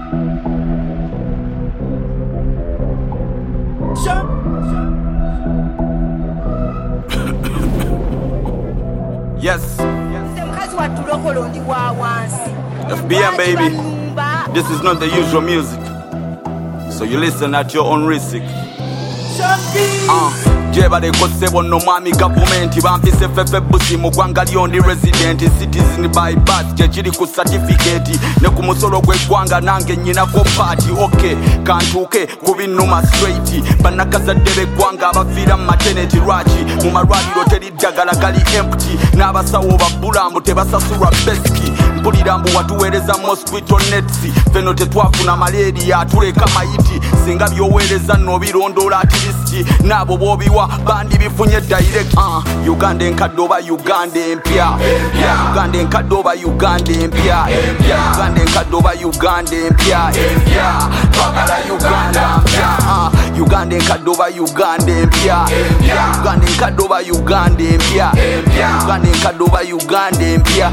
Yes. FBM baby, this is not the usual music, so you listen at your own risk. Jeba de kosebo no mami government bampise fefe busi mugwanga lyondi resident citizen by birth jechiri ku certificate ne ku musolo gwe gwanga nange nyina ko party okay kantuke ku binuma straight banakaza debe gwanga abafira maternity rachi mu marwaliro teri jagala gali empty n'abasawo babulambu tebasasura beski mpulirambu watuwereza mosquito nets feno tetwafuna malaria tuleka mayiti singa byowereza no birondola activist nabo bobiwa bandi bifunye direct Uganda enkadoba Uganda empya Uganda enkadoba Uganda empya Uganda enkadoba Uganda empya twagala Uganda empya Uganda enkadoba Uganda empya Uganda enkadoba Uganda empya Uganda enkadoba Uganda empya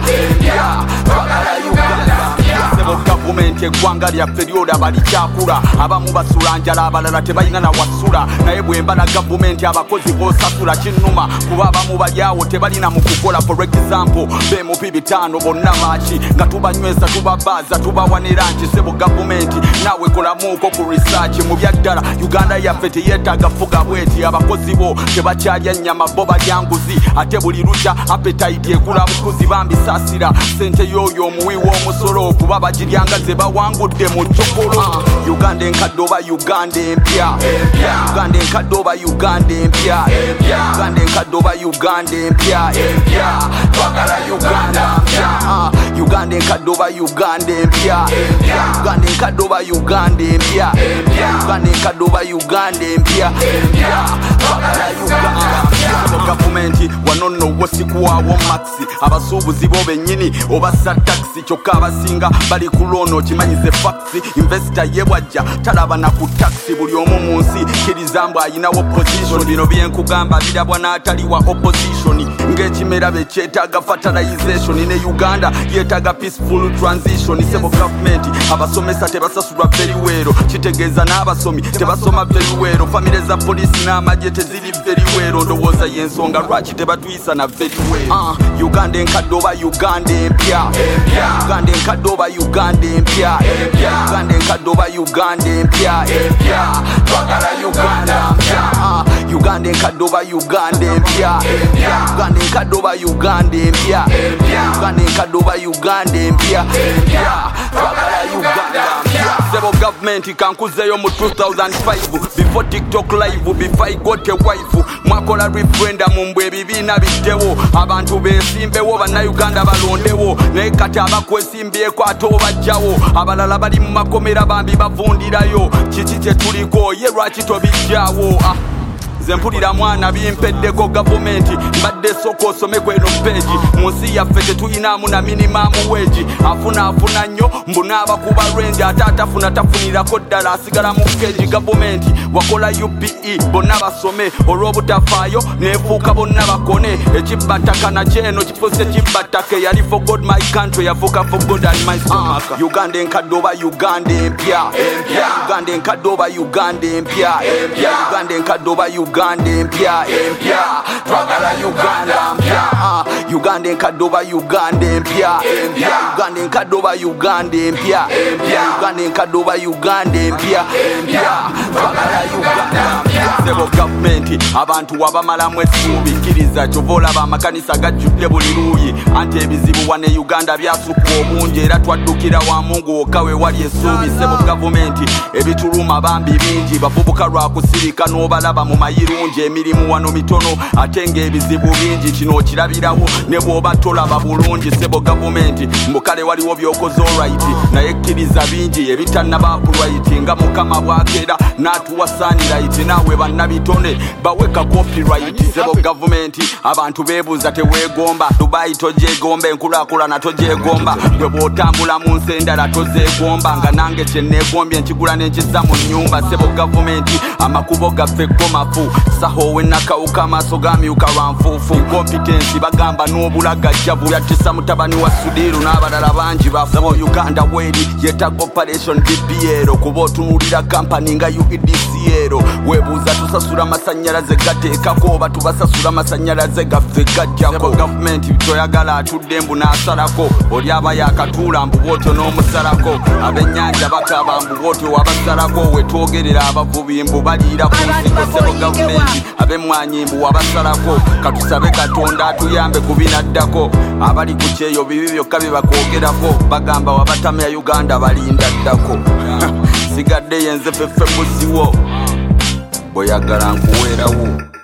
twagala Uganda sebo government egwanga lya period abali kyakula abamu basula njala abalala tebalina na wasula naye bwemba na government abakozi bosasula kinuma kuba abamu balyawo tebalina mu kukola for example bemupi bitano bonna machi nga tubanyweza tubabaza tubawanira nti sebo government nawe kolamuko ku research mu byaddala Uganda yaffe teyetaaga fuga bweti abakozi bo tebakyalya nnyama bo balyanguzi ate buli lucha appetite ekula bukuzi bambisasira sente yoyo omuwi w'omusolo kuba bagiryanga ze bawangudde mu chokolo Uganda enkadoba Uganda empya Uganda enkadoba Uganda empya Uganda enkadoba Uganda empya twagala Uganda empya Uganda enkadoba Uganda empya Uganda enkadoba Uganda empya Uganda enkadoba Uganda empya twagala Uganda government wanono wasikuwawo maxi abasuubuzi bo bennyini obassa taxi kyokka abasinga bali kulono kimanyize faxi investor yebwajja talaba na ku taxi buli omu mu nsi kirizambu ayinawo opposition bino byenkugamba birabwa n'ataliwa opposition ng'ekimera bekyetaaga fertilization ne Uganda yetaaga peaceful transition sebo government abasomesa tebasasulwa veriwero kitegeeza n'abasomi tebasoma veriwero famire za polisi n'amagye teziri veriwero ndowooza y'ensonga lwaki tebatuyisa na veriwero Uganda enkadoba Uganda empya Uganda enkadoba Uganda empya Uganda enkadoba Uganda empya twagala Uganda empya Uganda enkadoba Uganda empya Uganda enkadoba Uganda empya Uganda enkadoba Uganda empya twagala Uganda empya sebo government kankuzeyo mu 2005 before TikTok live before I got a wife mwakola referendum mbwe bibiina biddewo abantu besimbewo bannayuganda balondewo naye kati abakwesimbyeko ate obajjawo abalala bali mu makomera bambi bavundirayo kiki kyetuliko ye lwaki tobijjawo nze mpulira mwana bimpeddeko gavumenti mbadde soko osome kweno peegi mu nsi yaffe tetuyinaamu na minimamu weegi afuna nnyo mbunaaba kuba lwenji ate atafuna tafunirako ddala asigala mu keegi gavumenti wakola UPE bonna basome olw'obutafaayo neefuuka bonna bakone ekibbattaka nakyeno kifuuse kibbattaka eyali for God my country yafuuka for God and my stomach Uganda enkadoba Uganda empya Uganda enkadoba Uganda empya Uganda enkadoba Uganda empya twagala Uganda empya Uganda enkadoba Uganda empya Uganda enkadoba Uganda empya Uganda enkadoba Uganda empya twagala Uganda sebo government abantu wabamalamu essuubi kkiriza kyova olaba amakanisa gajjudde buli luuyi anti ebizibu wane Uganda byasukka obungi era twaddukira wa Mungu wokka we wali essuubi sebo government ebituluma bambi bingi bavubuka lwa kusirika n'obalaba mu mayirungi emirimu wano mitono ate ng'ebizibu bingi kino okirabirawo ne bw'oba tolaba bulungi sebo government mbukale waliwo by'okoze alright naye kkiriza bingi ebitannaba kulwaiti nga Mukama bw'akeera n'atuwa sunlight naawe bannabitone baweka copyright sebo government abantu beebuuza teweegomba Dubai togyegomba enkulaakulana togyegomba gwe bw'otambula mu nsi endala tozeegomba nga nange kyenneegombye nkigula n'enkissa mu nnyumba sebo government amakubo gaffe gomafu sahowe nakawuka amaaso gamyuka lwanfuufu competence bagamba n'obulagajjavu yattisa mutabani wa Sudiru n'abalala bangi bafu Uganda weri yetaga operation DPL kuba otunulira kampani nga UEDCL webuuza tusasula amasanyalaze gateekako oba tubasasula amasanyalaze gaffe gajjako gavumenti toyagala atudde mbu n'asalako oli aba yakatuula mbu bwotyo n'omusalako ab'ennyanja bakaba mbu bwotyo wabasalako wetwogerera abavubi mbu baliira ku nsiko sebo gavumenti ab'emmwanyi mbu wabasalako katusabe katonda atuyambe kubinaddako abali ku kyeyo bibi byokka bye bakwogerako bagamba wabatamya Uganda balinda ddako sigadde yenze feffe busiwo boyagala nkuweerawo